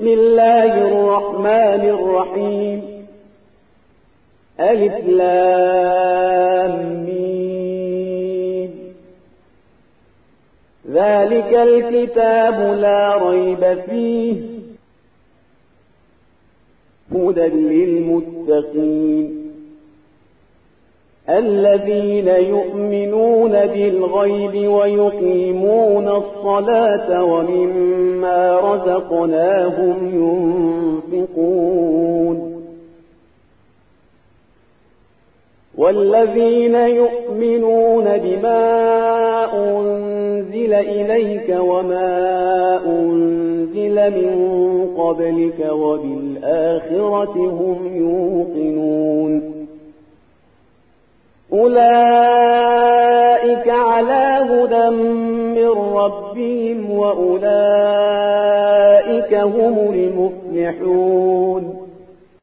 الله الرحمن الرحيم ألف لام ميم ذلك الكتاب لا ريب فيه هدى للمتقين الذين يؤمنون بالغيب ويقيمون الصلاة ومما رزقناهم ينفقون والذين يؤمنون بما أنزل إليك وما أنزل من قبلك وبالآخرة هم يوقنون أولئك على هدى من ربهم وأولئك هم المفلحون